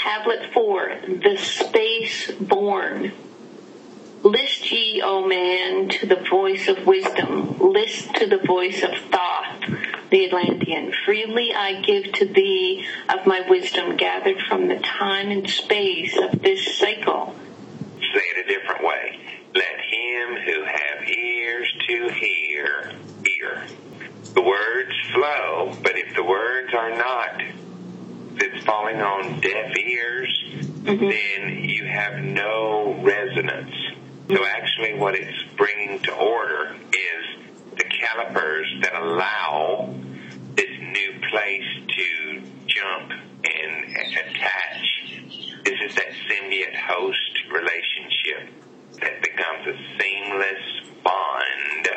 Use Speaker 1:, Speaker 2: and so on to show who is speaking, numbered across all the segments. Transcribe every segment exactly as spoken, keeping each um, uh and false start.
Speaker 1: Tablet four, The Space Born. List ye, O man, to the voice of wisdom. List to the voice of Thoth, the Atlantean. Freely I give to thee of my wisdom gathered from the time and space of this cycle.
Speaker 2: Say it a different way. Let him who have ears to hear, hear. The words flow, but if the words are not, if it's falling on deaf ears, mm-hmm. then you have no resonance. So actually what it's bringing to order is the calipers that allow this new place to jump and attach. This is that symbiote host relationship that becomes a seamless bond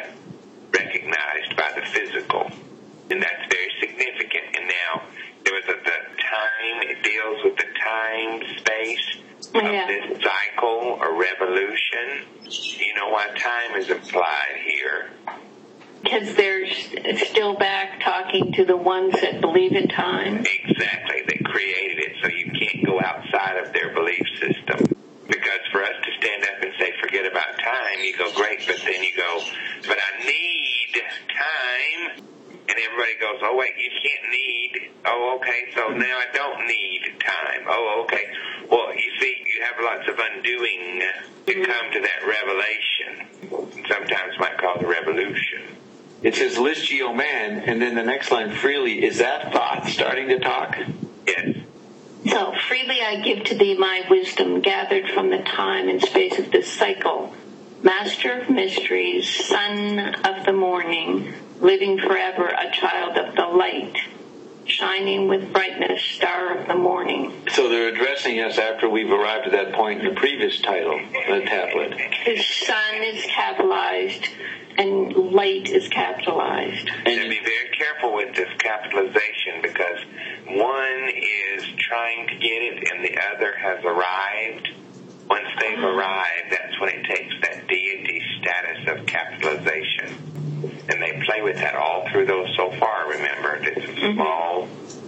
Speaker 2: recognized by the physical. And that's very significant. And now there was a, the time, it deals with the time, space, of yeah. this cycle or revolution. You know why time is implied here?
Speaker 1: Because they're still back talking to the ones that believe in time.
Speaker 2: Exactly. They created it so you can't go outside of their belief system. Because for us to stand up and say, forget about time, you go, great, but then you go, but I need time. And everybody goes, oh, wait, you can't need. Oh, okay, so now I don't need time. Oh, okay. Well, you see, you have lots of undoing to come to that revelation. Sometimes might call it a revolution.
Speaker 3: It says, list ye, O man, and then the next line, freely. Is that Thoth starting to talk?
Speaker 2: Yes.
Speaker 1: So, freely I give to thee my wisdom gathered from the time and space of this cycle. Master of mysteries, son of the morning, living forever, a child of the light, shining with brightness, star of the morning.
Speaker 3: So they're addressing us after we've arrived at that point in the previous title, the tablet.
Speaker 1: His sun is capitalized and light is capitalized.
Speaker 2: And to be very careful with this capitalization because one is trying to get it and the other has arrived. Once they've uh-huh. arrived, that's when it takes that deity status of capitalization. And they play with that all through those so far, remember. It's mm-hmm. small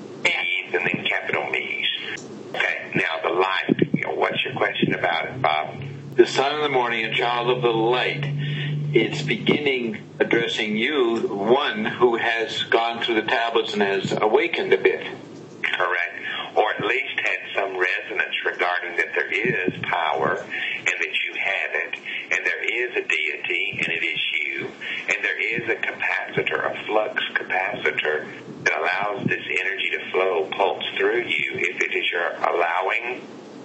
Speaker 2: me's and then capital me's. Okay, now the light. You know, what's your question about it, Bob?
Speaker 3: The son of the morning, a child of the light. It's beginning addressing you, one who has gone through the tablets and has awakened a bit.
Speaker 2: Correct. Or at least had some resonance regarding that there is power and that you have it. And there is a deity and it is you. And there is a capacitor, a flux capacitor that allows this energy to flow, pulse through you. If it is your allowing,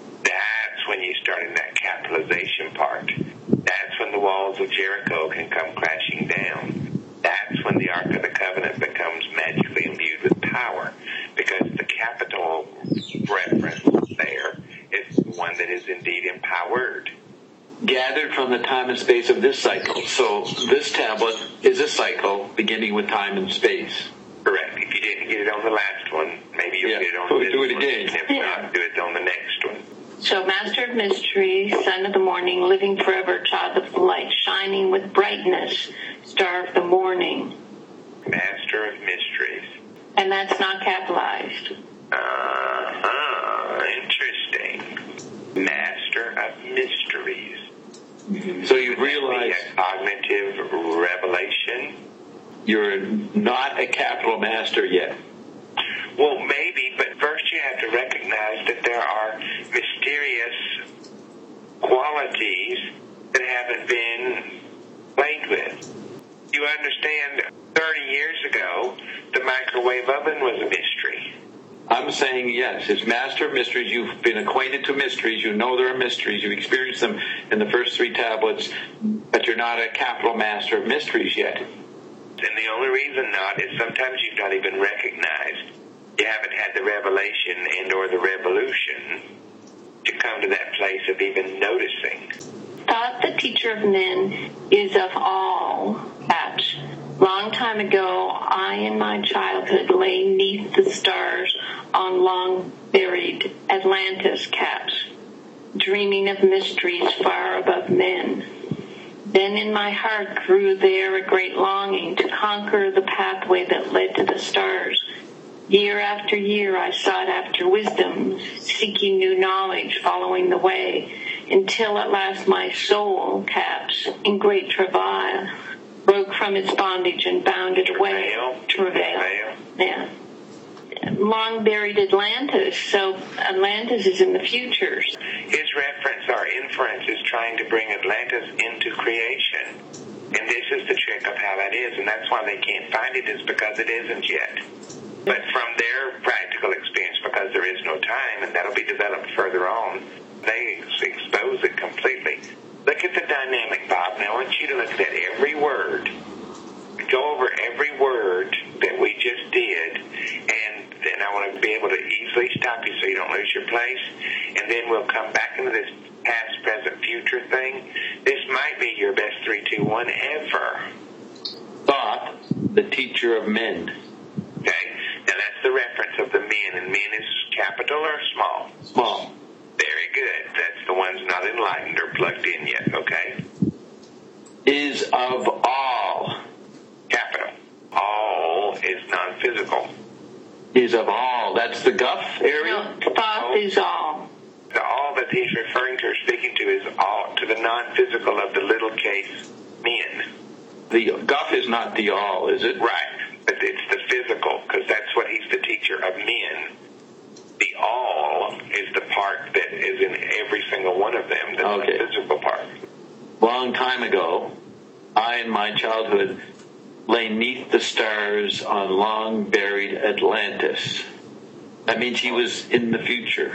Speaker 2: that's when you start in that capitalization part. That's when the walls of Jericho can come crashing down. That's when the Ark of the Covenant becomes magically imbued with power. Because the capital reference there is one that is indeed empowered.
Speaker 3: Gathered from the time and space of this cycle. So this tablet is a cycle beginning with time and space.
Speaker 2: Correct. If you didn't get it on the last one, maybe you'll
Speaker 3: yeah.
Speaker 2: get it on
Speaker 3: we'll
Speaker 2: this
Speaker 3: do it
Speaker 2: one.
Speaker 3: again.
Speaker 2: And if yeah. not, do it on the next one.
Speaker 1: So, Master of Mysteries, Son of the Morning, living forever, Child of the Light, shining with brightness, Star of the Morning.
Speaker 2: Master of Mysteries.
Speaker 1: And that's not capitalized.
Speaker 2: Uh-huh. Interesting. Master of Mysteries.
Speaker 1: Mm-hmm.
Speaker 3: So you realize
Speaker 2: a cognitive revelation.
Speaker 3: You're not a capital master yet.
Speaker 2: Well, maybe, but first you have to recognize that there are mysterious qualities that haven't been played with. You understand, thirty years ago, the microwave oven was a mystery.
Speaker 3: I'm saying yes, it's Master of Mysteries. You've been acquainted to mysteries. You know there are mysteries. You've experienced them in the first three tablets, but you're not a capital Master of Mysteries yet.
Speaker 2: And the only reason not is sometimes you've not even recognized. You haven't had the revelation and or the revolution to come to that place of even noticing.
Speaker 1: Thoth, the teacher of men, is of all catch. Long time ago, I in my childhood lay neath the stars on long-buried Atlantis caps, dreaming of mysteries far above men. Then in my heart grew there a great longing to conquer the pathway that led to the stars, Year after year I sought after wisdom, seeking new knowledge, following the way, until at last my soul, caps, in great travail, broke from its bondage and bounded away. Travail. Yeah. Long buried Atlantis. So Atlantis is in the future.
Speaker 2: His reference or inference is trying to bring Atlantis into creation. And this is the trick of how that is, and that's why they can't find it, is because it isn't yet. But from their practical experience, because there is no time, and that'll be developed further on, they expose it completely. Look at the dynamic, Bob. Now I want you to look at every word. Go over every word that we just did, and then I want to be able to easily stop you so you don't lose your place, and then we'll come back into this past, present, future thing. This might be your best three, two, one ever.
Speaker 3: Thought, the teacher of men.
Speaker 2: Okay? Now that's the reference of the men, and men is capital or small?
Speaker 3: Small.
Speaker 2: Very good. That's the ones not enlightened or plugged in yet, okay?
Speaker 3: Is of all.
Speaker 2: Capital. All is non-physical.
Speaker 3: Is of all. That's the Guff area?
Speaker 1: No, thought is all.
Speaker 2: The all that he's referring to or speaking to is all to the non-physical of the little case men.
Speaker 3: The Guff is not the all, is it?
Speaker 2: Right. But it's the physical, because that's what he's the teacher of men. The all is the part that is in every single one of them, the
Speaker 3: okay.
Speaker 2: physical part.
Speaker 3: Long time ago, I in my childhood lay neath the stars on long-buried Atlantis. That means he was in the future.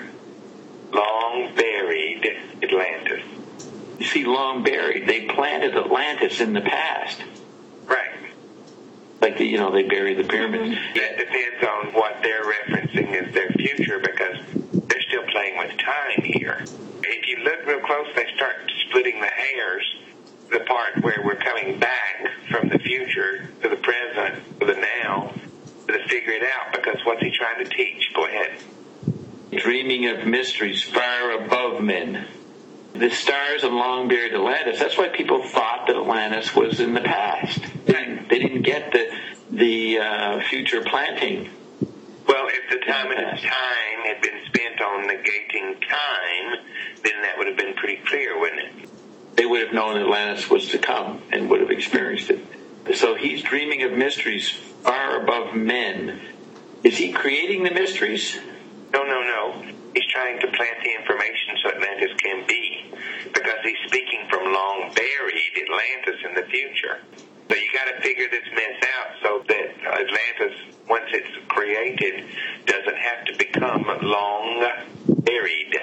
Speaker 2: Long-buried Atlantis.
Speaker 3: You see, long-buried. They planted Atlantis in the past.
Speaker 2: Right.
Speaker 3: Like, the, you know, they buried the pyramids.
Speaker 2: Mm-hmm. That depends on what they're referencing as their future, because they're still playing with time here. If you look real close, they start splitting the hairs, the part where we're coming back from the future to the present, to the now, to figure it out, because what's he trying to teach? Go ahead.
Speaker 3: Dreaming of mysteries far above men. The stars and long-buried Atlantis, that's why people thought that Atlantis was in the past. They didn't, they didn't get the the uh, future planting.
Speaker 2: Well, if the time of time had been spent on negating time, then that would have been pretty clear, wouldn't it?
Speaker 3: They would have known Atlantis was to come and would have experienced it. So he's dreaming of mysteries far above men. Is he creating the mysteries?
Speaker 2: No, no, no. He's trying to plant the information so Atlantis can be, because he's speaking from long-buried Atlantis in the future. So you got to figure this mess out so that Atlantis, once it's created, doesn't have to become long-buried.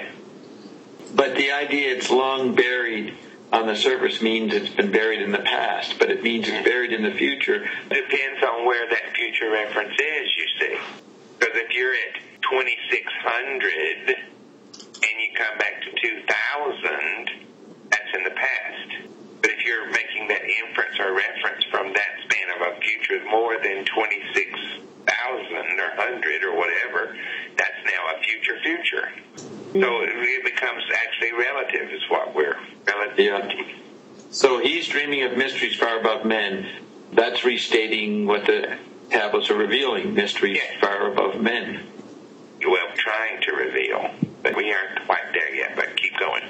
Speaker 3: But the idea it's long-buried on the surface means it's been buried in the past, but it means it's buried in the future.
Speaker 2: Depends on where that future reference is, you see. Because if you're at twenty-six hundred and you come back to two thousand, that's in the past. But if you're making that inference or reference from that span of a future more than twenty-six thousand or one hundred or whatever, that's now a future future. So it becomes actually relative is what we're relative.
Speaker 3: Yeah. So he's dreaming of mysteries far above men. That's restating what the tablets are revealing, mysteries
Speaker 2: yes.
Speaker 3: far above men.
Speaker 2: Well, trying to reveal, but we aren't quite there yet, but keep going.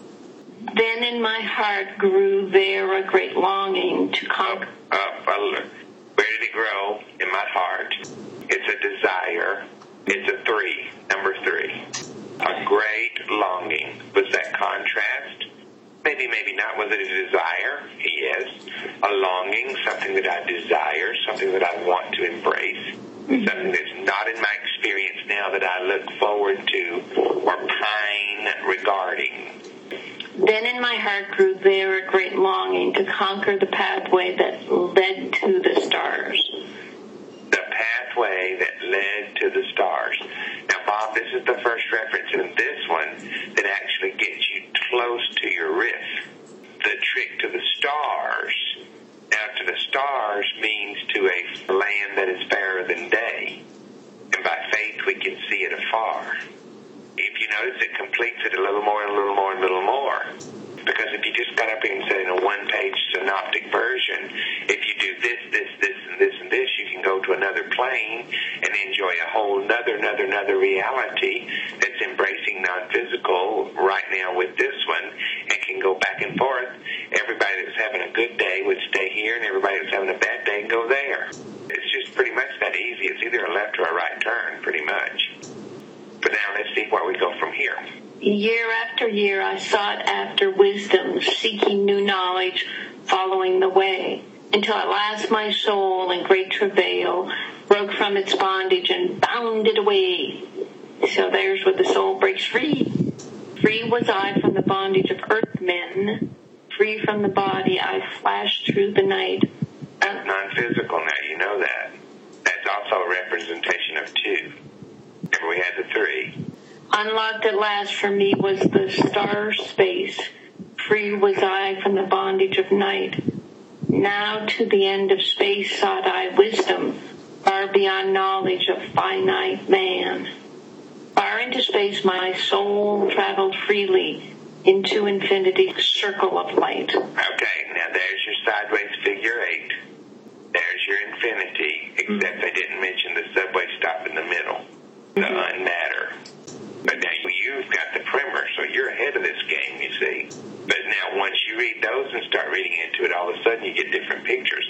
Speaker 1: Then in my heart grew there a great longing to conquer.
Speaker 2: Up, up, where did it grow? In my heart. It's a desire. It's a three, number three. A great longing. Was that contrast? Maybe, maybe not. Was it a desire? Yes. A longing, something that I desire, something that I want to embrace, mm-hmm. something that's not in my experience now that I look forward to or pine regarding.
Speaker 1: Then in my heart grew there a great longing to conquer the pathway that led to the stars.
Speaker 2: The pathway that led to the stars. Now, Bob, this is the first reference in this one that actually gets you close to your riff. The trick to the stars. Now, to the stars means to a land that is fairer than day. And by faith, we can see it afar. If you notice, it completes it a little more and a little more and a little more. Because if you just got up here and said in a one-page synoptic version, if you do this, this, this, and this, and this, you can go to another plane and enjoy a whole another, another, another reality that's embracing non-physical right now with this one and can go back and forth. Everybody that's having a good day would stay here, and everybody that's having a bad day go there. It's just pretty much that easy. It's either a left or a right turn, pretty much. But now let's see where we go from here.
Speaker 1: Year after year, I sought after wisdom, seeking new knowledge, following the way, until at last my soul, in great travail, broke from its bondage and bounded away. So there's where the soul breaks free. Free was I from the bondage of earthmen. Free from the body, I flashed through the night.
Speaker 2: That's non-physical now, you know that. That's also a representation of two. Remember, we had the three.
Speaker 1: Unlocked at last for me was the star space. Free was I from the bondage of night. Now to the end of space sought I wisdom, far beyond knowledge of finite man. Far into space my soul traveled freely, into infinity's circle of light.
Speaker 2: Okay, now there's your sideways figure eight. There's your infinity, except mm-hmm. I didn't mention the subway stop in the middle, the mm-hmm. unmatter. But now you've got the primer, so you're ahead of this game, you see. But now once you read those and start reading into it, all of a sudden you get different pictures.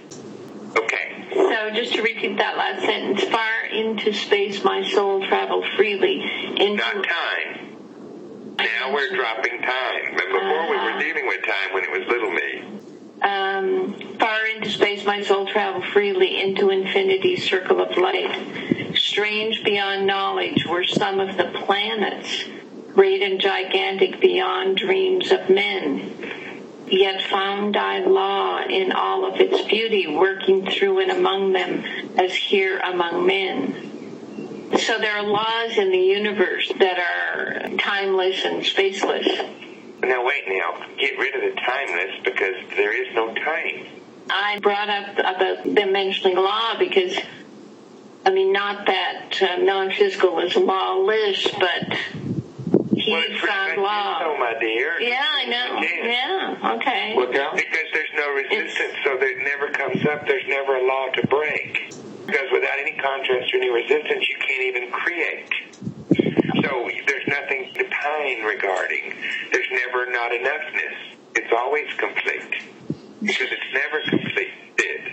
Speaker 2: Okay.
Speaker 1: So just to repeat that last sentence, far into space my soul traveled freely. Into
Speaker 2: Not time. Now we're dropping time. But before uh, we were dealing with time when it was little me.
Speaker 1: Um, far into space my soul traveled freely, into infinity's circle of light. Strange beyond knowledge were some of the planets, great and gigantic beyond dreams of men. Yet found I law in all of its beauty, working through and among them as here among men. So there are laws in the universe that are timeless and spaceless.
Speaker 2: Now wait now, get rid of the timeless because there is no time.
Speaker 1: I brought up about them mentioning law because, I mean, not that uh, non-physical is lawless, but he
Speaker 2: well,
Speaker 1: found law.
Speaker 2: So, my dear.
Speaker 1: Yeah, I know. Yeah, okay.
Speaker 2: Well, because there's no resistance, it's, so that it never comes up. There's never a law to break. Because without any contrast or any resistance, you can't even create. So there's nothing to pine regarding. There's never not enoughness. It's always complete. Because it's never completed.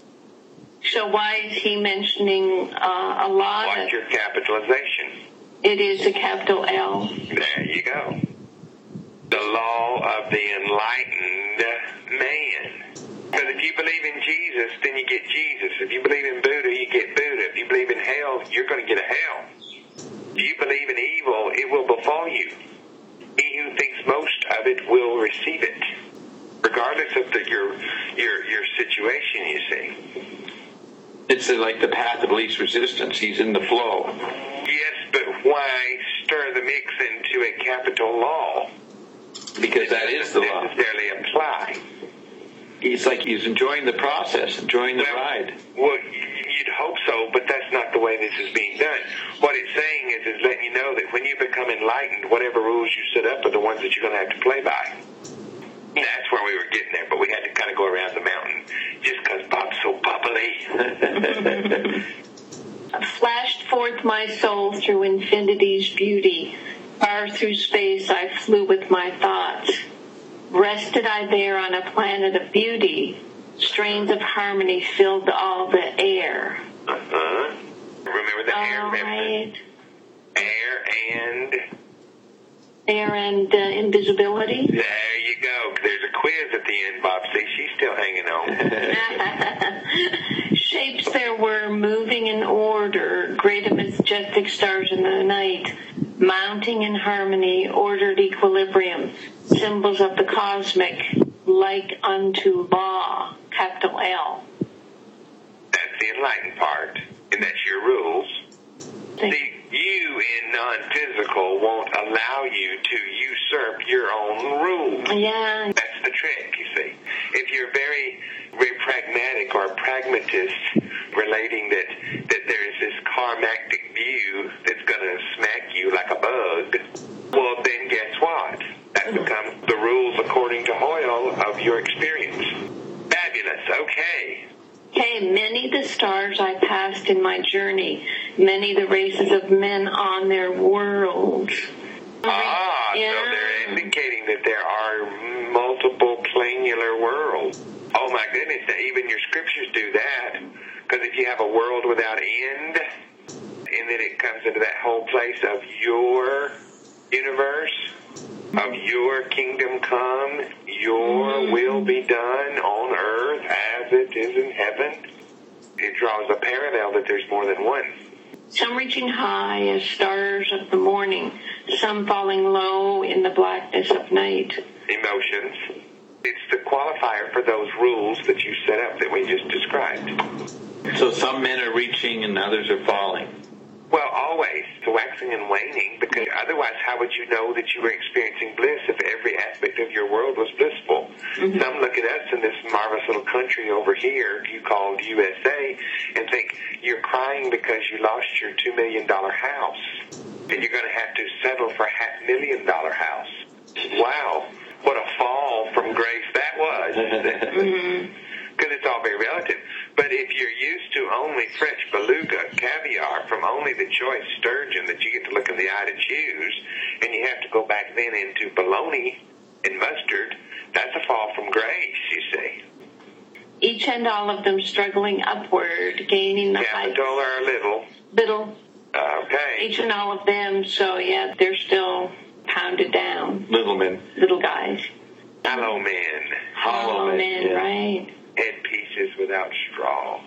Speaker 1: So why is he mentioning uh, a law?
Speaker 2: What's your capitalization?
Speaker 1: It is a capital L.
Speaker 2: There you go. The law of the enlightened man. Because if you believe in Jesus, then you get Jesus. If you believe in Buddha, you get Buddha. If you believe in hell, you're going to get a hell. If you believe in evil, it will befall you. He who thinks most of it will receive it, regardless of the, your your your situation, you see.
Speaker 3: It's like the path of least resistance. He's in the flow.
Speaker 2: Yes, but why stir the mix into a capital law?
Speaker 3: Because that is the law.
Speaker 2: Necessarily apply.
Speaker 3: It's like he's enjoying the process, enjoying the
Speaker 2: well,
Speaker 3: ride.
Speaker 2: Well, you'd hope so, but that's not the way this is being done. What it's saying is, is letting you know that when you become enlightened, whatever rules you set up are the ones that you're going to have to play by. That's where we were getting there, but we had to kind of go around the mountain just because Bob's so bubbly.
Speaker 1: Flashed forth my soul through infinity's beauty. Far through space I flew with my thoughts. Rested I there on a planet of beauty. Strains of harmony filled all the air.
Speaker 2: Uh-huh. Remember the
Speaker 1: all
Speaker 2: air?
Speaker 1: Right.
Speaker 2: Air and...
Speaker 1: Air and uh, invisibility.
Speaker 2: There you go. There's a quiz at the end, Bob. See, she's still hanging on.
Speaker 1: Shapes there were moving in order, great and majestic stars in the night, mounting in harmony, ordered equilibrium, symbols of the cosmic, like unto law, capital L.
Speaker 2: That's the enlightened part, and that's your rules. See, you in non-physical won't allow you to usurp your own rules.
Speaker 1: Yeah.
Speaker 2: That's the trick, you see. If you're very, very pragmatic or pragmatist, relating that, that there is this karmatic view that's going to smack you like a bug, well, then guess what? That becomes the rules according to Hoyle of your experience. Fabulous. Okay. Okay.
Speaker 1: Okay, many the stars I passed in my journey, many the races of men on their worlds.
Speaker 2: Ah,
Speaker 1: yeah.
Speaker 2: so they're indicating that there are multiple planular worlds. Oh my goodness, even your scriptures do that. Because if you have a world without end, and then it comes into that whole place of your universe, of your kingdom come, your mm. will be done on earth as it is in heaven, it draws a parallel that there's more than one.
Speaker 1: Some reaching high as stars of the morning, some falling low in the blackness of night.
Speaker 2: Emotions. It's the qualifier for those rules that you set up that we just described.
Speaker 3: So some men are reaching and others are falling.
Speaker 2: Well, always, the waxing and waning, because otherwise how would you know that you were experiencing bliss if every aspect of your world was blissful? Mm-hmm. Some look at us in this marvelous little country over here, you called U S A, and think you're crying because you lost your two million dollars house, and you're going to have to settle for a half million dollar house. Wow, what a fall from grace that was.
Speaker 1: mm-hmm.
Speaker 2: Because it's all very relative. But if you're used to only French beluga, caviar from only the choice sturgeon that you get to look in the eye to choose, and you have to go back then into bologna and mustard, that's a fall from grace, you see.
Speaker 1: Each and all of them struggling upward, gaining the heights.
Speaker 2: Capital or little?
Speaker 1: Little.
Speaker 2: Okay.
Speaker 1: Each and all of them, so yeah, they're still pounded down.
Speaker 3: Little men.
Speaker 1: Little guys.
Speaker 2: Hollow men.
Speaker 1: Hollow men,
Speaker 3: yeah.
Speaker 1: Right.
Speaker 2: Head pieces without straw.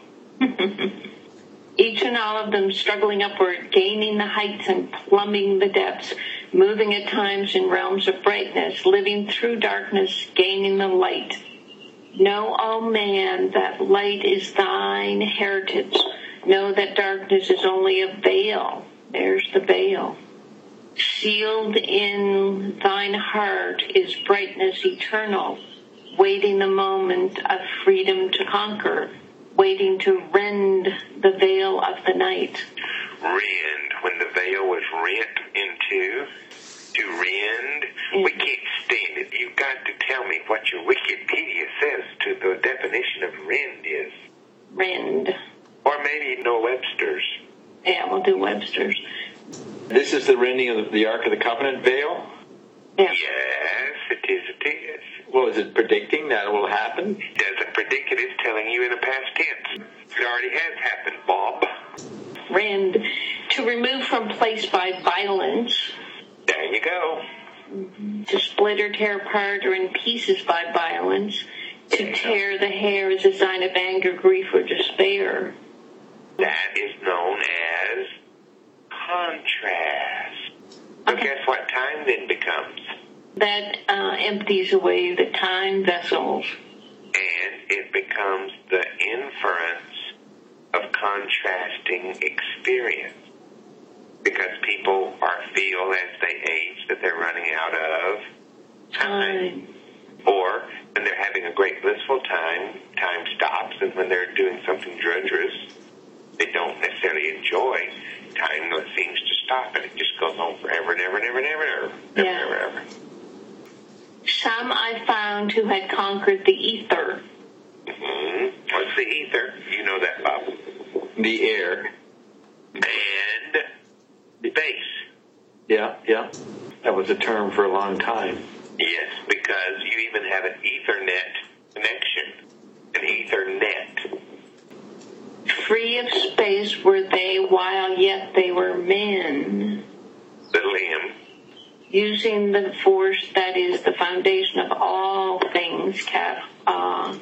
Speaker 1: Each and all of them struggling upward, gaining the heights and plumbing the depths, moving at times in realms of brightness, living through darkness, gaining the light. Know, O man, that light is thine heritage. Know that darkness is only a veil. There's the veil. Sealed in thine heart is brightness eternal, waiting the moment of freedom to conquer, waiting to rend the veil of the night.
Speaker 2: Rend, when the veil was rent in two, to rend, mm-hmm. we can't stand it. You've got to tell me what your Wikipedia says to the definition of rend is.
Speaker 1: Rend.
Speaker 2: Or maybe no Webster's.
Speaker 1: Yeah, we'll do Webster's.
Speaker 3: This is the rending of the Ark of the Covenant veil?
Speaker 1: Yeah.
Speaker 2: Yes, it is, it is.
Speaker 3: Well, is it predicting that it will happen?
Speaker 2: It doesn't predict it, it's telling you in the past tense. It already has happened, Bob.
Speaker 1: Rend, to remove from place by violence.
Speaker 2: There you go.
Speaker 1: Mm-hmm. To split or tear apart or in pieces by violence. To tear the hair is a sign of anger, grief, or despair.
Speaker 2: That is known as contrast. So
Speaker 1: okay.
Speaker 2: Guess what time then becomes?
Speaker 1: That uh, empties away the time vessels.
Speaker 2: And it becomes the inference of contrasting experience. Because people are feel as they age that they're running out of time. time. Or when they're having a great blissful time, time stops, and when they're doing something drudgerous they don't necessarily enjoy, time seems to stop, and it just goes on forever and ever and ever and ever and ever.
Speaker 1: Yeah.
Speaker 2: Ever, ever, ever.
Speaker 1: Some I found who had conquered the ether.
Speaker 2: Mm-hmm. What's the ether? You know that, Bob.
Speaker 3: The air.
Speaker 2: And space.
Speaker 3: Yeah, yeah. That was a term for a long time.
Speaker 2: Yes, because you even have an Ethernet connection. An Ethernet.
Speaker 1: Free of space were they, while yet they were men.
Speaker 2: Little M.
Speaker 1: Using the force that is the foundation of all things, Cap. Uh,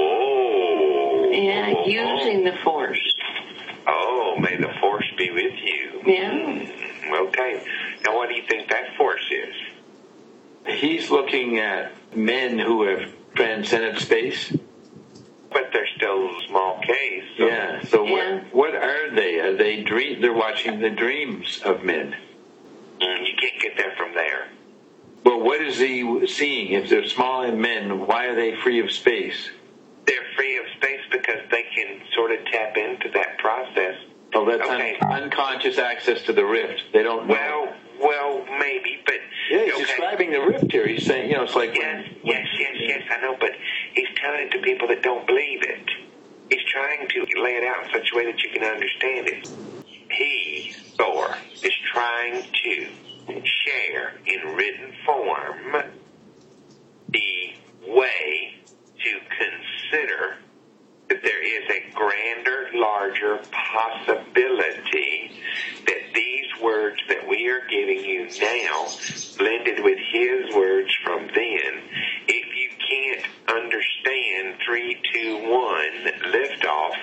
Speaker 2: Whoa.
Speaker 1: Yeah,
Speaker 2: whoa,
Speaker 1: using
Speaker 2: whoa.
Speaker 1: the force.
Speaker 2: Oh, may the force be with you.
Speaker 1: Yeah.
Speaker 2: Mm, okay. Now, what do you think that force is?
Speaker 3: He's looking at men who have transcended space.
Speaker 2: But they're still small case. So.
Speaker 3: Yeah. So
Speaker 1: yeah.
Speaker 3: what what are they? Are they dream? They're watching the dreams of men.
Speaker 2: Mm, you can't get there from there.
Speaker 3: Well, what is he seeing? If they're small in men, why are they free of space?
Speaker 2: They're free of space because they can sort of tap into that process.
Speaker 3: Oh, that's
Speaker 2: okay.
Speaker 3: un- unconscious access to the rift. They don't know.
Speaker 2: Well, well, maybe, but...
Speaker 3: Yeah, he's
Speaker 2: okay.
Speaker 3: describing the rift here. He's saying, you know, it's like...
Speaker 2: Yes,
Speaker 3: when,
Speaker 2: yes, yes, yes, I know, but he's telling it to people that don't believe it. He's trying to lay it out in such a way that you can understand it. He, Thor, is trying to share in written form the way to consider that there is a grander, larger possibility that these words that we are giving you now, blended with his words from then, if you can't understand three, two, one liftoff,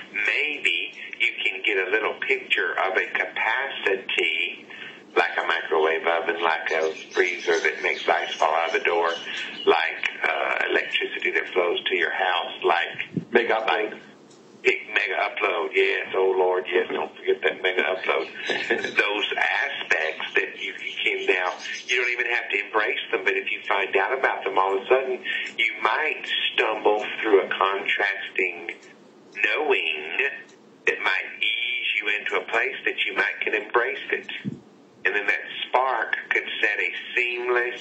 Speaker 2: maybe you can get a little picture of a capacity like a microwave oven, like a freezer that makes ice fall out of the door, like uh, electricity that flows to your house, like
Speaker 3: mega upload.
Speaker 2: Like, mega upload, yes, oh Lord, yes, don't forget that mega upload. Those aspects that you can now, you don't even have to embrace them, but if you find out about them, all of a sudden you might stumble through a contrasting knowing that might ease you into a place that you might can embrace it. And then that spark could set a seamless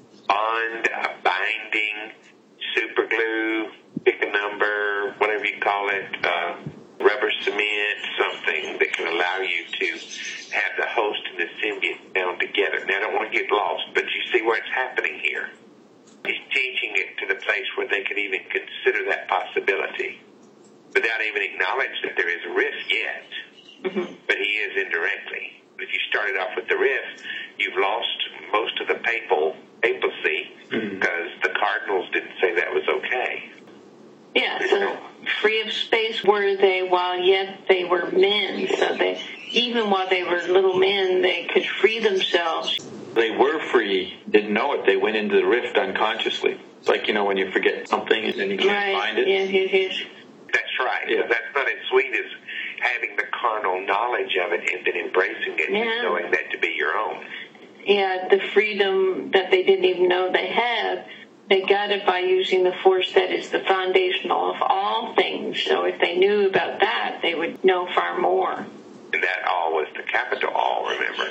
Speaker 2: bond, a binding, super glue, pick a number, whatever you call it, uh, rubber cement, something that can allow you to have the host and the symbiote bound together. Now, I don't want to get lost, but you see where it's happening here. He's teaching it to the place where they could even consider that possibility without even acknowledge that there is a risk yet, mm-hmm. but he is indirectly. If you started off with the riff, you've lost most of the papal papacy mm-hmm. because the cardinals didn't say that was okay.
Speaker 1: Yeah, so free of space were they while yet they were men. So they, even while they were little men, they could free themselves.
Speaker 3: They were free, didn't know it. They went into the rift unconsciously. It's like, you know, when you forget something and then you can't
Speaker 1: right.
Speaker 3: find it.
Speaker 1: Yeah, it is.
Speaker 2: That's right.
Speaker 3: Yeah.
Speaker 2: So that's not as sweet as having the carnal knowledge of it and then embracing it
Speaker 1: yeah.
Speaker 2: and knowing that to be your own.
Speaker 1: Yeah, the freedom that they didn't even know they had, they got it by using the force that is the foundational of all things. So if they knew about that, they would know far more.
Speaker 2: And that all was the capital all, remember?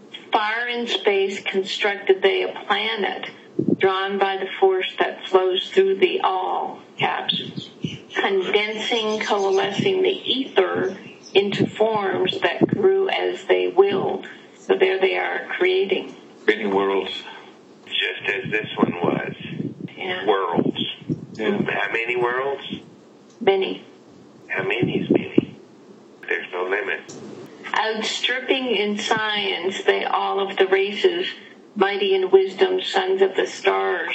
Speaker 1: Far in space constructed they a planet, drawn by the force that flows through the all, caps, condensing, coalescing the ether into forms that grew as they willed. So there they are, creating.
Speaker 3: Creating worlds.
Speaker 2: Just as this one was.
Speaker 1: Yeah.
Speaker 2: Worlds.
Speaker 3: Yeah.
Speaker 2: How many worlds?
Speaker 1: Many.
Speaker 2: How many is many? There's no limit.
Speaker 1: Outstripping in science, they all of the races, mighty in wisdom, sons of the stars.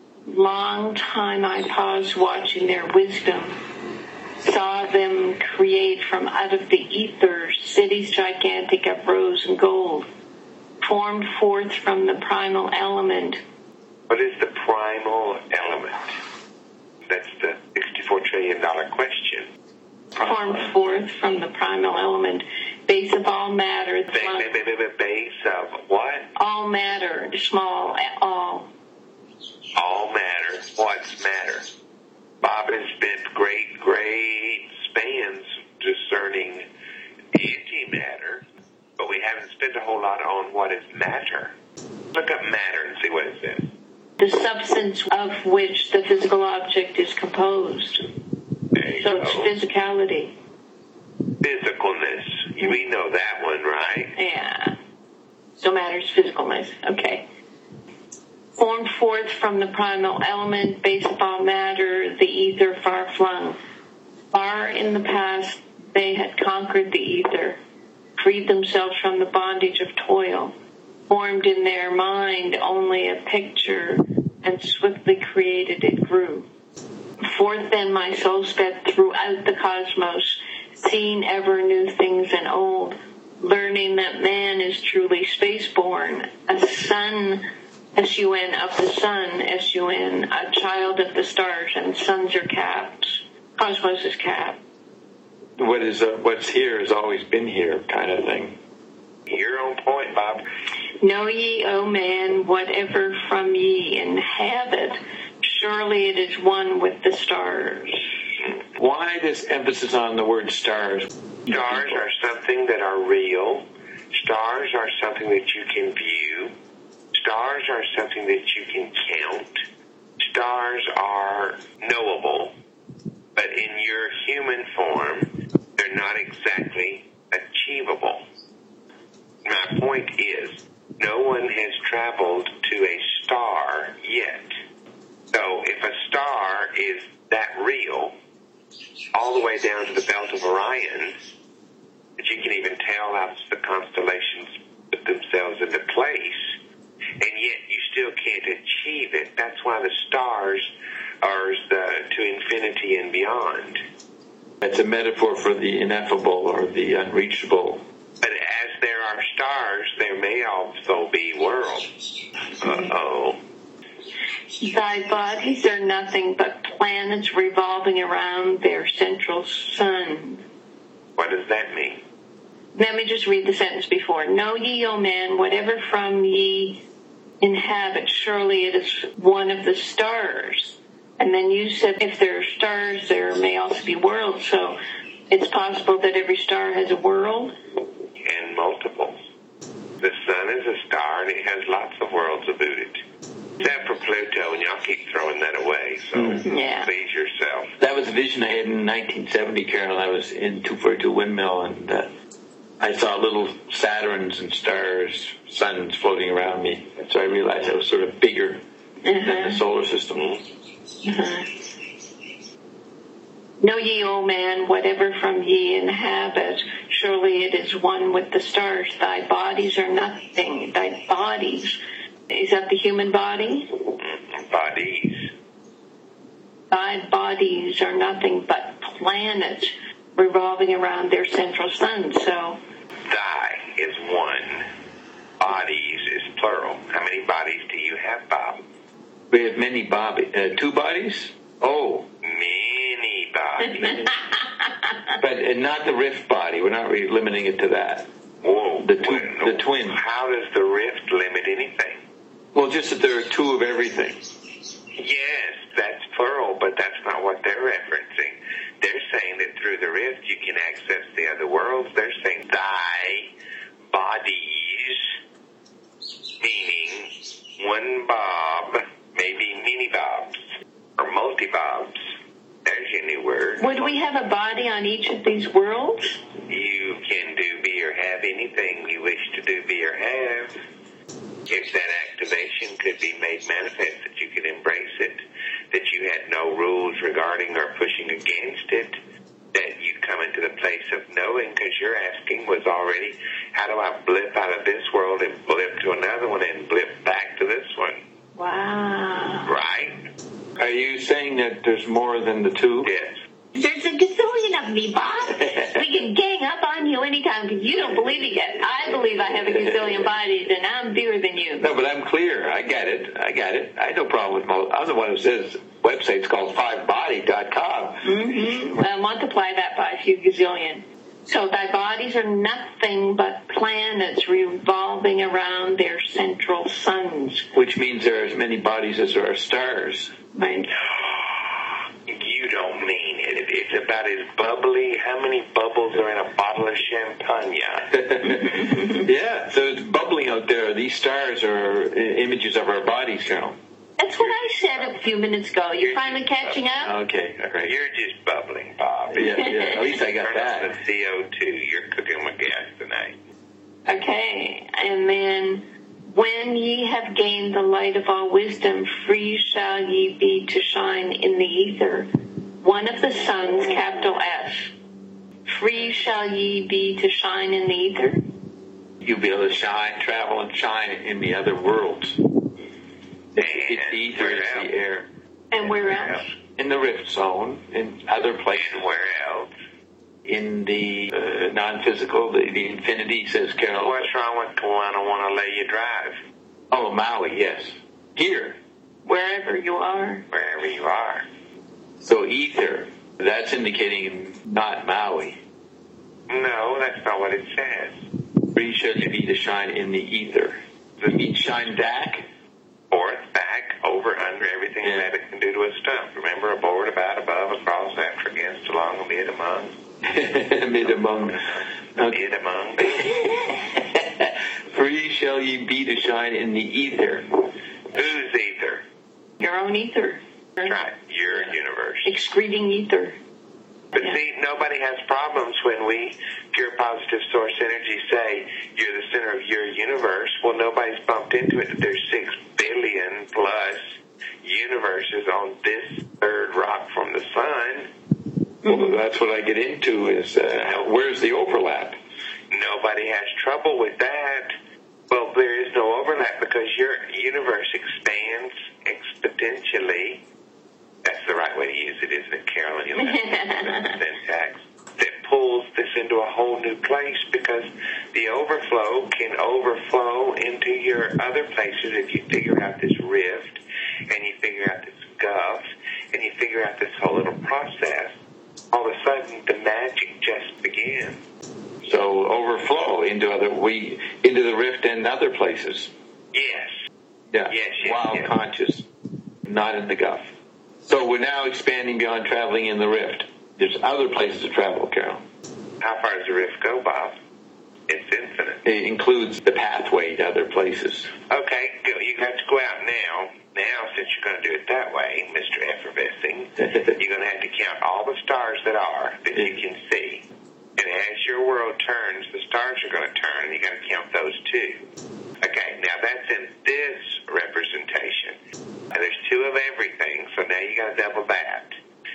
Speaker 1: Long time I paused watching their wisdom, saw them create from out of the ether cities gigantic of rose and gold, formed forth from the primal element.
Speaker 2: What is the primal element? That's the sixty-four trillion dollars question.
Speaker 1: Formed forth from the primal element, base of all matter.
Speaker 2: Ba- base of what?
Speaker 1: All matter, small, all.
Speaker 2: All matter. What's matter? Bob has spent great, great spans discerning antimatter, but we haven't spent a whole lot on what is matter. Look up matter and see what it says.
Speaker 1: The substance of which the physical object is composed. So it's physicality.
Speaker 2: Physicalness. We know that one, right?
Speaker 1: Yeah. So matter's physicalness. Okay. Formed forth from the primal element, base of all matter, the ether far flung. Far in the past, they had conquered the ether, freed themselves from the bondage of toil, formed in their mind only a picture, and swiftly created it grew. Forth then my soul sped throughout the cosmos, seeing ever new things and old, learning that man is truly spaceborn, a son, S U N, of the sun, S U N, a child of the stars, and suns are caps. Cosmos is capped.
Speaker 3: What is uh, what's here has always been here, kind of thing.
Speaker 2: You're on point, Bob.
Speaker 1: Know ye, O man, whatever from ye inhabit, surely it is one with the stars.
Speaker 3: Why this emphasis on the word stars?
Speaker 2: Stars are something that are real. Stars are something that you can view. Stars are something that you can count. Stars are knowable. but in your human form, they're not exactly achievable. My point is, no one has traveled to a star yet. So if a star is that real, all the way down to the belt of Orion, that you can even tell how the constellations put themselves into place, and yet you still can't achieve it. That's why the stars are the, to infinity and beyond.
Speaker 3: It's a metaphor for the ineffable or the unreachable.
Speaker 2: But as there are stars, there may also be worlds. Uh-oh.
Speaker 1: Thy bodies are nothing but planets revolving around their central sun.
Speaker 2: What does that mean?
Speaker 1: Let me just read the sentence before. Know ye, O man, whatever from ye inhabit, surely it is one of the stars. And then you said if there are stars, there may also be worlds. So it's possible that every star has a world?
Speaker 2: And multiple. The sun is a star, and it has lots of worlds about it. Except for Pluto, and y'all keep throwing that away, so
Speaker 1: yeah.
Speaker 2: please yourself.
Speaker 3: That was a vision I had in nineteen seventy, Carol. I was in two forty-two Windmill, and uh, I saw little Saturns and stars, suns floating around me. So I realized I was sort of bigger uh-huh. than the solar system.
Speaker 1: Uh-huh. Know ye, O man, whatever from ye inhabit, surely it is one with the stars. Thy bodies are nothing. Thy bodies. Is that the human body?
Speaker 2: Bodies.
Speaker 1: Thy bodies are nothing but planets revolving around their central sun. So,
Speaker 2: thy is one. Bodies is plural. How many bodies do you have, Bob?
Speaker 3: We have many bodies. Uh, two bodies? Oh.
Speaker 2: Many bodies.
Speaker 3: But uh, not the rift body. We're not really limiting it to that.
Speaker 2: Whoa.
Speaker 3: The, tw- the twin.
Speaker 2: How does the rift limit anything?
Speaker 3: Well, just that there are two of everything.
Speaker 2: Yes, that's plural, but that's not what they're referencing. They're saying that through the rift you can access the other worlds. They're saying thy bodies, meaning one bob, maybe mini bobs, or multi-bobs. There's your new word.
Speaker 1: Would we have a body on each of these worlds?
Speaker 2: You can do, be, or have anything you wish to do, be, or have. If that activation could be made manifest, that you could embrace it, that you had no rules regarding or pushing against it, that you come into the place of knowing, because your asking was already, how do I blip out of this world and blip to another one and blip back to this one?
Speaker 1: Wow.
Speaker 2: Right?
Speaker 3: Are you saying that there's more than the two?
Speaker 2: Yes.
Speaker 1: There's a gazillion of me, Bob. We can gang up on you anytime because you don't believe it yet. I believe I have a gazillion bodies, and I'm bigger than you.
Speaker 3: No, but I'm clear. I get it. I got it. I had no problem with most. I'm the one who says website's called five body dot com.
Speaker 1: Mm-hmm. Well, multiply that by a few gazillion. So thy bodies are nothing but planets revolving around their central suns.
Speaker 3: Which means there are as many bodies as there are stars.
Speaker 1: Right.
Speaker 2: You don't mean it. It's about as bubbly. How many bubbles are in a bottle of champagne?
Speaker 3: Yeah, so it's bubbling out there. These stars are images of our bodies, Carol.
Speaker 1: That's what I said a few minutes ago. You're finally catching up?
Speaker 3: Okay, all right.
Speaker 2: You're just bubbling, Bob.
Speaker 3: Yeah, yeah. At least I got
Speaker 2: Turn
Speaker 3: that.
Speaker 2: on the C O two. You're cooking with gas tonight.
Speaker 1: Okay, and then when ye have gained the light of all wisdom, free shall ye be to shine in the ether. One of the suns, capital S. Free shall ye be to shine in the ether.
Speaker 3: You'll be able to shine, travel, and shine in the other worlds. It's, it's the ether, it's the air.
Speaker 1: And where else?
Speaker 3: In the rift zone, in other places.
Speaker 2: And where else?
Speaker 3: In the uh, non-physical, the, the infinity, says Carol.
Speaker 2: What's wrong with Kiwana want to let you drive?
Speaker 3: Oh, Maui, yes. Here.
Speaker 1: Wherever you are.
Speaker 2: Wherever you are.
Speaker 3: So ether, that's indicating not Maui.
Speaker 2: No, that's not what it says.
Speaker 3: Free shall you be to shine in the ether. Does it mean shine back?
Speaker 2: Forth, back, over, under, everything
Speaker 3: Yeah.
Speaker 2: that it can do to a stump. Remember, aboard, about, above, across, after, against, along, amid, among.
Speaker 3: Mid among. Okay.
Speaker 2: Amid, among.
Speaker 3: Free shall ye be to shine in the ether.
Speaker 2: Who's ether?
Speaker 1: Your own ether.
Speaker 2: That's right, your universe.
Speaker 1: excreting ether.
Speaker 2: But
Speaker 1: Yeah.
Speaker 2: see, nobody has problems when we, pure positive source energy, say you're the center of your universe. Well, nobody's bumped into it that there's six billion plus universes on this third rock from the sun.
Speaker 3: Well, that's what I get into is uh, where's the overlap?
Speaker 2: Nobody has trouble with that. Well, there is no overlap because your universe expands exponentially. That's the right way to use it, isn't it, Carolyn? You'll have to use the syntax. That pulls this into a whole new place because the overflow can overflow into your other places if you figure out this rift and you figure out this gulf and you figure out this whole little process. All of a sudden, the magic just begins.
Speaker 3: So overflow into other we into the rift and other places.
Speaker 2: Yes.
Speaker 3: Yeah.
Speaker 2: Yes, yes,
Speaker 3: While
Speaker 2: yes.
Speaker 3: conscious, not in the gulf. So we're now expanding beyond traveling in the rift. There's other places to travel, Carol.
Speaker 2: How far does the rift go, Bob? It's infinite.
Speaker 3: It includes the pathway to other places.
Speaker 2: Okay, go, you have to go out now. Now, since you're going to do it that way, Mister Effervescing, you're going to have to count all the stars that are that you can see. And as your world turns, the stars are going to turn, and you got to count those too. Okay, now that's in this representation. And there's two of everything, so now you got to double that.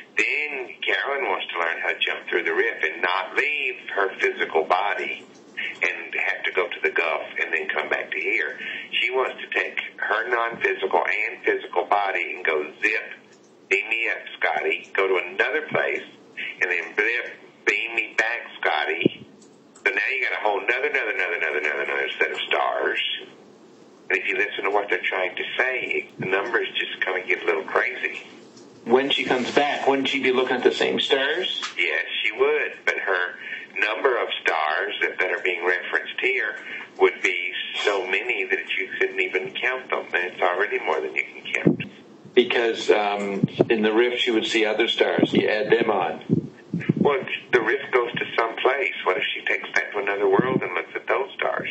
Speaker 2: Then Carolyn wants to learn how to jump through the rift and not leave her physical body and have to go to the Gulf and then come back to here. She wants to take her non-physical and physical body and go zip, beam me up, Scotty, go to another place, and then blip, beam me back, Scotty. So now you got a whole another, another, another, another, another, another set of stars. And if you listen to what they're trying to say, the numbers just kind of get a little crazy.
Speaker 3: When she comes back, wouldn't she be looking at the same stars?
Speaker 2: Yes, she would, but her number of stars that, that are being referenced here would be so many that you couldn't even count them, and it's already more than you can count.
Speaker 3: Because um, in the rift she would see other stars. You add them on.
Speaker 2: Well, the rift goes to some place. What if she takes that to another world and looks at those stars?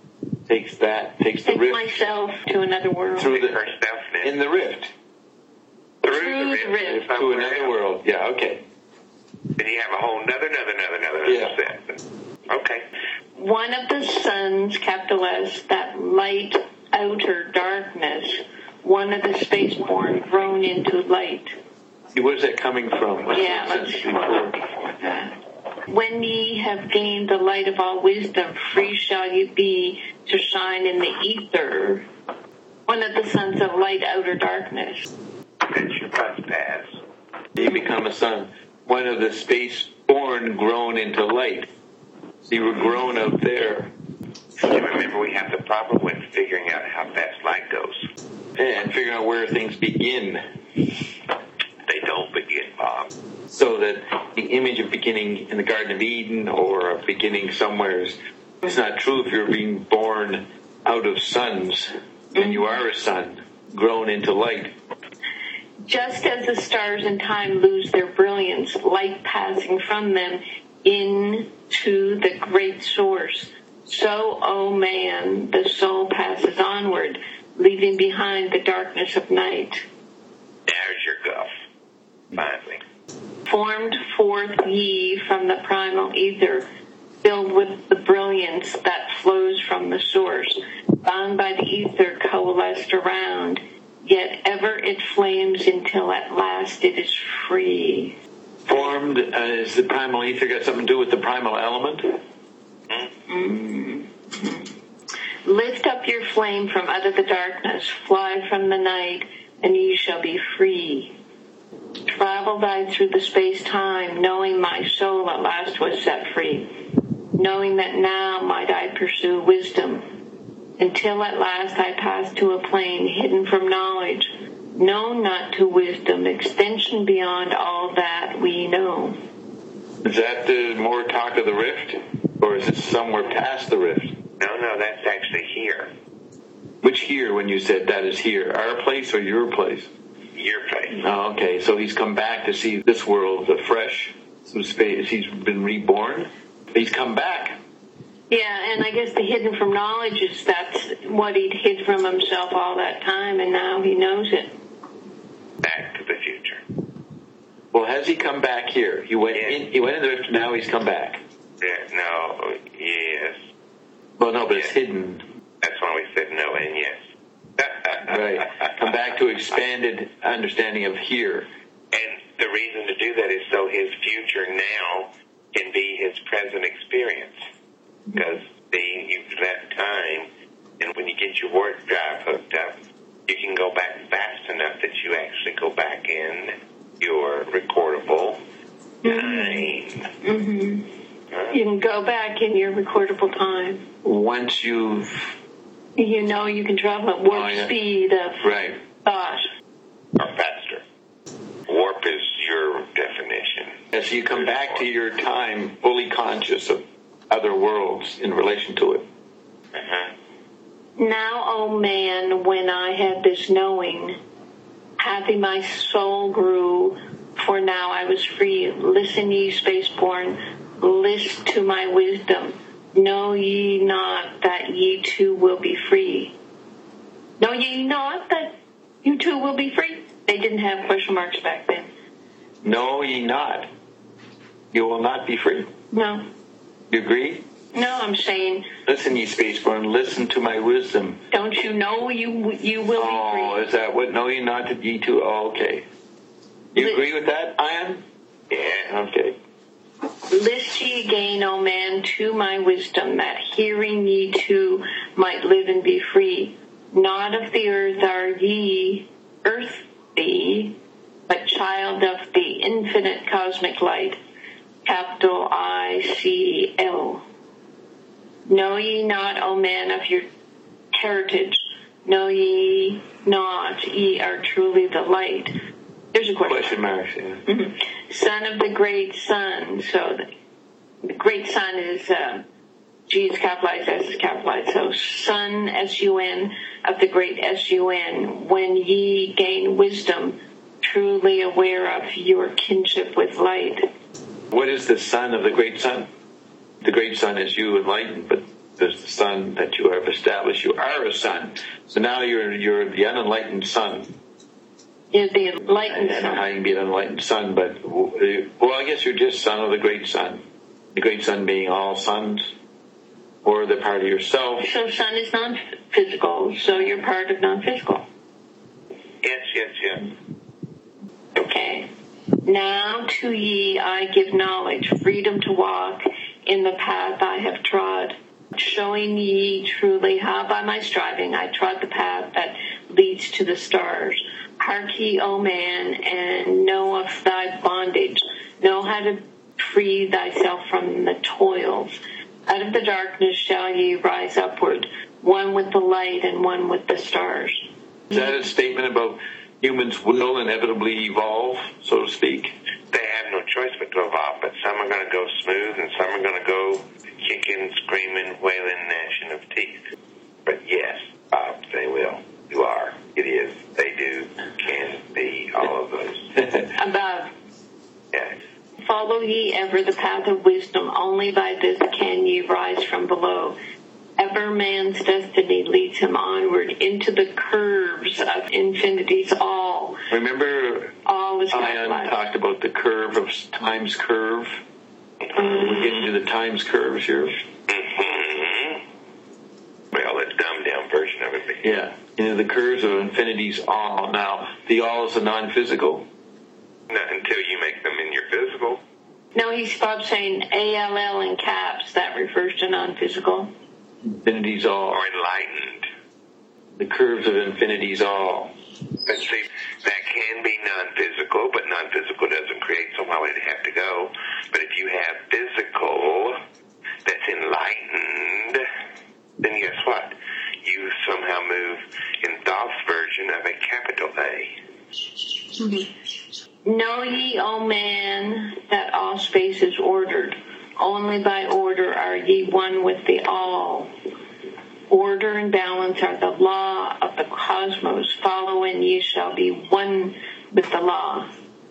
Speaker 3: Takes that, takes the
Speaker 1: Take
Speaker 3: rift
Speaker 1: myself to another world.
Speaker 3: through the
Speaker 2: herself now.
Speaker 3: in the rift
Speaker 2: Through,
Speaker 1: Through
Speaker 2: the
Speaker 1: the
Speaker 2: rift,
Speaker 1: rift.
Speaker 3: to
Speaker 2: somewhere
Speaker 3: another
Speaker 2: else.
Speaker 3: world. Yeah, okay.
Speaker 2: Then you have a whole another, another, another, another
Speaker 3: Yeah.
Speaker 2: set. Okay.
Speaker 1: One of the suns, capital S, that light outer darkness, one of the spaceborn grown into light.
Speaker 3: Where's that coming from?
Speaker 1: Yeah, let's quote before that. When ye have gained the light of all wisdom, free shall you be to shine in the ether. One of the sons of light outer darkness.
Speaker 2: That's your bus pass.
Speaker 3: You become a son, one of the space born grown into light. So you were grown out there.
Speaker 2: You remember we have the problem with figuring out how fast light goes.
Speaker 3: And figuring out where things begin.
Speaker 2: They don't begin, Bob.
Speaker 3: So that the image of beginning in the Garden of Eden or of beginning somewhere is it's not true if you're being born out of suns and you are a sun, grown into light.
Speaker 1: Just as the stars in time lose their brilliance, light passing from them into the great source, so, O man, the soul passes onward, leaving behind the darkness of night.
Speaker 2: There's your guff. Finally.
Speaker 1: Formed forth ye from the primal ether, filled with the brilliance that flows from the source, bound by the ether coalesced around, yet ever it flames until at last it is free.
Speaker 3: Formed, uh, is the primal ether got something to do with the primal element?
Speaker 1: Mm-hmm. Lift up your flame from out of the darkness, fly from the night, and ye shall be free. Traveled I through the space-time, knowing my soul at last was set free, knowing that now might I pursue wisdom, until at last I passed to a plane hidden from knowledge, known not to wisdom, extension beyond all that we know.
Speaker 3: Is that the more talk of the rift? Or is it somewhere past the rift?
Speaker 2: No, no, that's actually here.
Speaker 3: Which here when you said that is here? Our place or your place?
Speaker 2: Your place.
Speaker 3: Oh, okay. So he's come back to see this world afresh. Some space. He's been reborn. He's come back.
Speaker 1: Yeah, and I guess the hidden from knowledge is that's what he'd hid from himself all that time, and now he knows it.
Speaker 2: Back to the future.
Speaker 3: Well, has he come back here? He went
Speaker 2: Yeah.
Speaker 3: in, he went in there, now he's come back.
Speaker 2: Yeah, no, yes.
Speaker 3: Well, no, but it's
Speaker 2: Yeah.
Speaker 3: hidden.
Speaker 2: That's why we said no and yes.
Speaker 3: Right. Come back to expanded understanding of here.
Speaker 2: And the reason to do that is so his future now can be his present experience. Because see, you've left time, and when you get your warp drive hooked up, you can go back fast enough that you actually go back in your recordable time.
Speaker 1: Mm-hmm.
Speaker 2: Huh?
Speaker 1: You can go back in your recordable time.
Speaker 3: Once you've...
Speaker 1: You know you can travel at warp
Speaker 3: Oh, yeah.
Speaker 1: speed of
Speaker 3: Right.
Speaker 1: thought.
Speaker 2: Or faster. Warp is your definition.
Speaker 3: As you come back to your time fully conscious of other worlds in relation to it.
Speaker 2: Uh-huh.
Speaker 1: Now, O man, when I had this knowing, happy my soul grew, for now I was free. Listen, ye spaceborn, list to my wisdom. Know ye not that ye too will be free? Know ye not that you too will be free? They didn't have question marks back then.
Speaker 3: Know ye not. You will not be free.
Speaker 1: No.
Speaker 3: You agree?
Speaker 1: No, I'm saying,
Speaker 3: Listen, ye spaceborn, listen to my wisdom.
Speaker 1: don't you know you you will
Speaker 3: Oh,
Speaker 1: be free?
Speaker 3: is that what? Know ye not that ye too? Oh, okay. You
Speaker 1: Li-
Speaker 3: agree with that, Ian?
Speaker 2: Yeah.
Speaker 3: Okay.
Speaker 1: List ye again, O man, to my wisdom, that hearing ye too might live and be free. Not of the earth are ye, earthy, but child of the infinite cosmic light, capital I C L. Know ye not, O man, of your heritage? Know ye not, ye are truly the light? There's a question.
Speaker 3: Question marks, yeah.
Speaker 1: Mhm. Son of the great sun. So the, the great sun is uh, G is capitalized, S is capitalized. So son, S U N, of the great S U N. When ye gain wisdom, truly aware of your kinship with light.
Speaker 3: What is the sun of the great sun? The great sun is you enlightened, but there's the sun that you have established. You are a sun. So now you're you're the unenlightened sun.
Speaker 1: Is the
Speaker 3: I
Speaker 1: enlightened
Speaker 3: don't know how
Speaker 1: sun.
Speaker 3: you can be an enlightened son, but, well, I guess you're just son of the great sun. The great sun being all suns, or the part of yourself.
Speaker 1: So sun is non-physical, so you're part of non-physical.
Speaker 2: Yes, yes, yes.
Speaker 1: Okay. Now to ye I give knowledge, freedom to walk in the path I have trod, showing ye truly how by my striving I trod the path that leads to the stars. Hark ye, O man, and know of thy bondage. Know how to free thyself from the toils. Out of the darkness shall ye rise upward, one with the light and one with the stars.
Speaker 3: Is that a statement about humans will inevitably evolve, so to speak?
Speaker 2: They have no choice but to evolve, but some are going to go smooth and some are going to go kicking, screaming, wailing, gnashing of teeth. But yes, Bob, they will. You are. It is. They do. Can be. All of those.
Speaker 1: Above.
Speaker 2: Yeah.
Speaker 1: Follow ye ever the path of wisdom, only by this can ye rise from below. Ever man's destiny leads him onward into the curves of infinity's all.
Speaker 3: Remember,
Speaker 1: All is
Speaker 3: Ian
Speaker 1: capitalized.
Speaker 3: talked about the curve of time's curve. We're getting to the time's curves here.
Speaker 2: Mm-hmm. Well, the dumbed down version of it.
Speaker 3: Yeah, into the curves of infinity's all. Now, the all is a non-physical.
Speaker 2: Not until you make them in your physical.
Speaker 1: No, he stopped saying A L L in caps. That refers to non-physical.
Speaker 3: Infinity's all.
Speaker 2: Or enlightened.
Speaker 3: The curves of infinity's all.
Speaker 2: But see, that can be non-physical, but non-physical doesn't create, so why would it have to go? But if you have physical that's enlightened, then guess what? You somehow move in thought's version of a capital A.
Speaker 1: Know ye, O man, that all space is ordered. Only by order are ye one with the all. Order and balance are the law of the cosmos. Follow and ye shall be one with the law.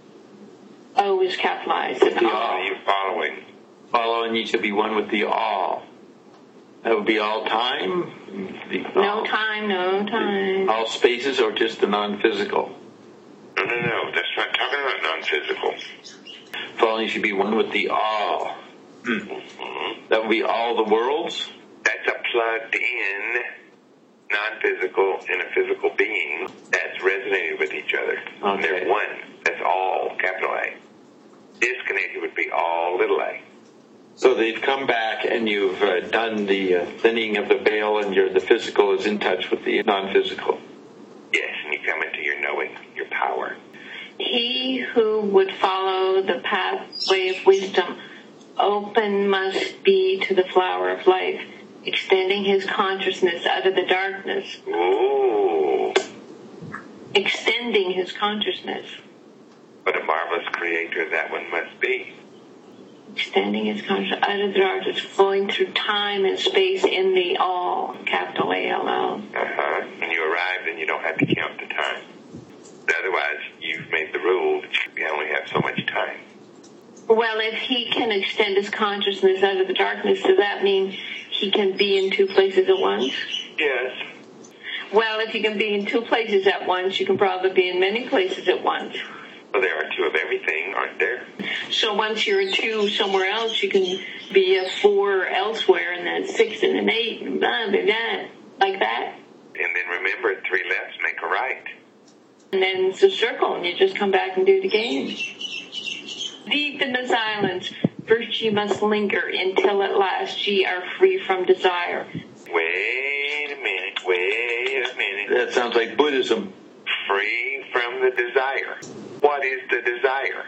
Speaker 1: O is capitalized. And
Speaker 3: The
Speaker 2: Are
Speaker 1: all.
Speaker 2: you following?
Speaker 3: Following you to be one with the all. That would be all time? The
Speaker 1: No
Speaker 3: all,
Speaker 1: time, no time.
Speaker 3: all spaces, or just the non-physical?
Speaker 2: No, no, no. That's not talking about non-physical.
Speaker 3: Falling should be one with the all.
Speaker 2: Mm-hmm.
Speaker 3: That would be all the worlds?
Speaker 2: That's a plugged-in non-physical and a physical being that's resonated with each other.
Speaker 3: Okay.
Speaker 2: They're one. That's all, capital A. Disconnected would be all, little a.
Speaker 3: So they've come back and you've uh, done the uh, thinning of the veil, and your the physical is in touch with the non-physical.
Speaker 2: Yes, and you come into your knowing, your power.
Speaker 1: He who would follow the pathway of wisdom, open must be to the flower of life, extending his consciousness out of the darkness.
Speaker 2: Ooh.
Speaker 1: Extending his consciousness.
Speaker 2: What a marvelous creator that one must be.
Speaker 1: Extending his consciousness out of the darkness, flowing through time and space in the all, capital A L L.
Speaker 2: Uh-huh. When you arrive, then you don't have to count the time. Otherwise, you've made the rule that you only have so much time.
Speaker 1: Well, if he can extend his consciousness out of the darkness, does that mean he can be in two places at once?
Speaker 2: Yes.
Speaker 1: Well, if you can be in two places at once, you can probably be in many places at once.
Speaker 2: Well, there are two of everything, aren't there?
Speaker 1: So once you're a two somewhere else, you can be a four elsewhere, and then six and an eight, and blah, blah, blah, like that.
Speaker 2: And then remember, three lefts make a right.
Speaker 1: And then it's a circle, and you just come back and do it again. Deep in the silence, first ye must linger until at last ye are free from desire.
Speaker 2: Wait a minute, wait a minute.
Speaker 3: That sounds like Buddhism.
Speaker 2: Free from the desire. What is the desire?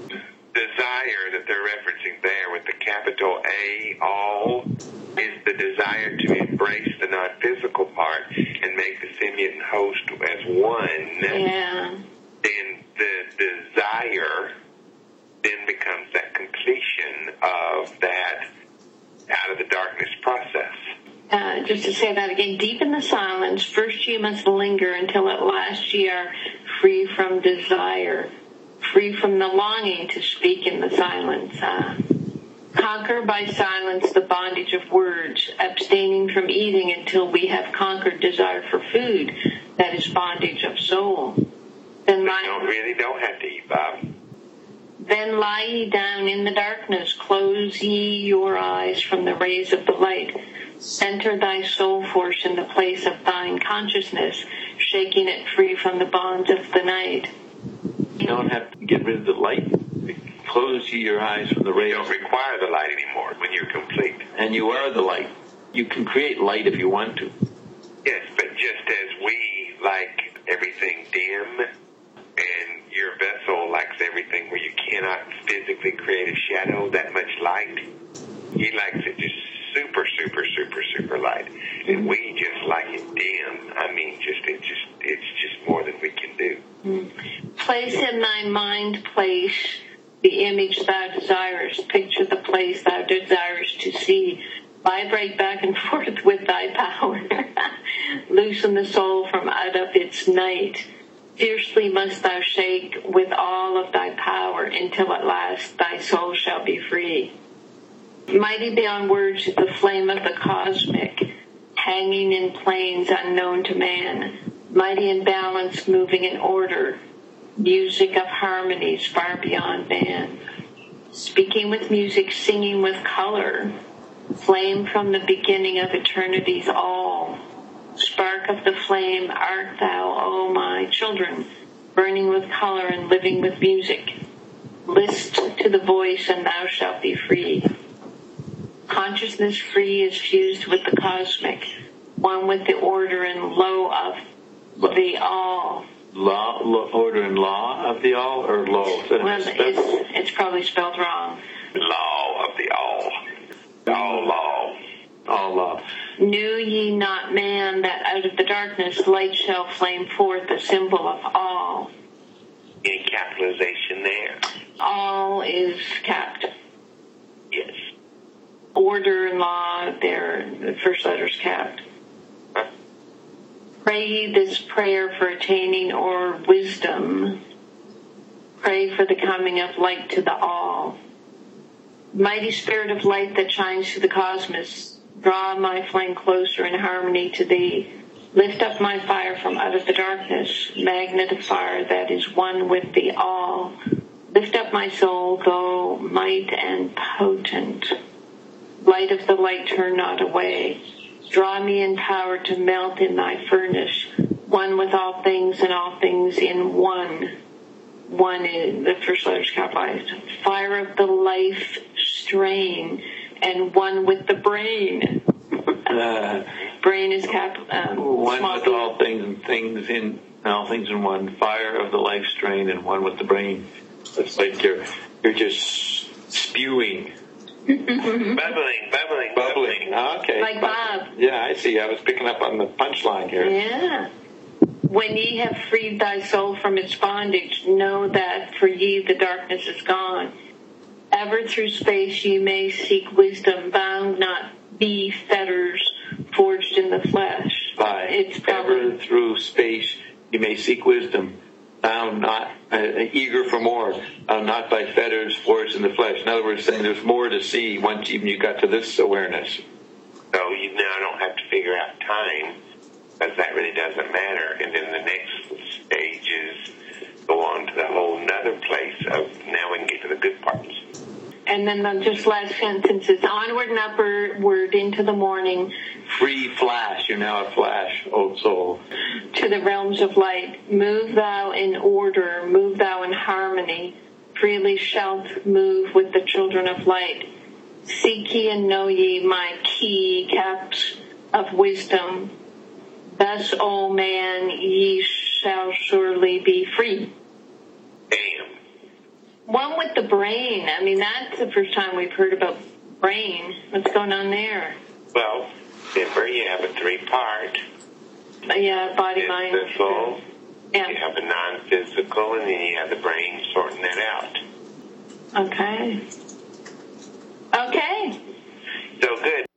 Speaker 2: Desire that they're referencing there with the capital A, all, is the desire to embrace the non-physical part and make the simian host as one.
Speaker 1: Yeah.
Speaker 2: Then the desire then becomes that completion of that out of the darkness process.
Speaker 1: Uh, just to say that again, deep in the silence, first ye must linger until at last ye are free from desire, free from the longing to speak in the silence. Uh, conquer by silence the bondage of words, abstaining from eating until we have conquered desire for food, that is bondage of soul. Then
Speaker 2: You
Speaker 1: lie,
Speaker 2: don't really don't have to eat, Bob.
Speaker 1: then lie ye down in the darkness, close ye your eyes from the rays of the light. Center thy soul force in the place of thine consciousness, shaking it free from the bonds of the night.
Speaker 3: You don't have to get rid of the light. Close your eyes from the
Speaker 2: You
Speaker 3: rays.
Speaker 2: don't require the light anymore when you're complete.
Speaker 3: And you are the light. You can create light if you want to.
Speaker 2: Yes, but just as we like everything dim, and your vessel likes everything where you cannot physically create a shadow that much light, he likes it just super, super, super, super light. And we just like it dim. I mean, just it's just it's just more than we can do.
Speaker 1: Place in thy mind place the image thou desirest. Picture the place thou desirest to see. Vibrate back and forth with thy power. Loosen the soul from out of its night. Fiercely must thou shake with all of thy power until at last thy soul shall be free. Mighty beyond words is the flame of the cosmic, hanging in planes unknown to man. Mighty in balance, moving in order. Music of harmonies far beyond man. Speaking with music, singing with color. Flame from the beginning of eternity's all. Spark of the flame art thou, O my children, burning with color and living with music. List to the voice and thou shalt be free. Consciousness free is fused with the cosmic, one with the order and law of the all.
Speaker 3: Law, law, order and law of the all, or law?
Speaker 1: Well, it's, it's probably spelled wrong.
Speaker 2: Law of the all. All law.
Speaker 3: All law.
Speaker 1: Knew ye not, man, that out of the darkness light shall flame forth, a symbol of all.
Speaker 2: Any capitalization there?
Speaker 1: All is capped.
Speaker 2: Yes.
Speaker 1: Order and law, there, the first letter's capped.
Speaker 2: Huh?
Speaker 1: Pray ye this prayer for attaining or wisdom. Pray for the coming of light to the all. Mighty spirit of light that shines through the cosmos, draw my flame closer in harmony to thee. Lift up my fire from out of the darkness, magnet of fire that is one with the all. Lift up my soul, though might and potent. Light of the light, turn not away. Draw me in power to melt in thy furnace, one with all things and all things in one. One is, the first letter is capitalized. Fire of the life strain, and one with the brain. Uh, brain is cap. Um,
Speaker 3: one with all things and things in all things in one. Fire of the life strain, and one with the brain. It's like you're you're just spewing,
Speaker 2: bubbling, bubbling, bubbling.
Speaker 3: Okay,
Speaker 1: like Bob.
Speaker 3: Yeah, I see. I was picking up on the punchline here.
Speaker 1: Yeah. When ye have freed thy soul from its bondage, know that for ye the darkness is gone. Ever through space ye may seek wisdom, bound not be fetters forged in the flesh.
Speaker 3: By
Speaker 1: it's
Speaker 3: ever through space you may seek wisdom, bound not uh, eager for more, uh, not by fetters forged in the flesh. In other words, saying there's more to see once even you got to this awareness.
Speaker 2: So you now don't have to figure out time, because that really doesn't matter. And then the next stages go on to the whole nother place of now we can get to the good parts.
Speaker 1: And then the just last sentence is onward and upward into the morning.
Speaker 3: Free flash, you're now a flash, old soul.
Speaker 1: To the realms of light. Move thou in order, move thou in harmony. Freely shalt move with the children of light. Seek ye and know ye my key caps of wisdom. Thus, O man, ye shall surely be free.
Speaker 2: Damn.
Speaker 1: One with the brain. I mean, that's the first time we've heard about brain. What's going on there?
Speaker 2: Well, remember, you have a three-part.
Speaker 1: Yeah, body, mind.
Speaker 2: Physical.
Speaker 1: Yeah.
Speaker 2: You have a non-physical, and then you have the brain sorting that out.
Speaker 1: Okay. Okay.
Speaker 2: So good.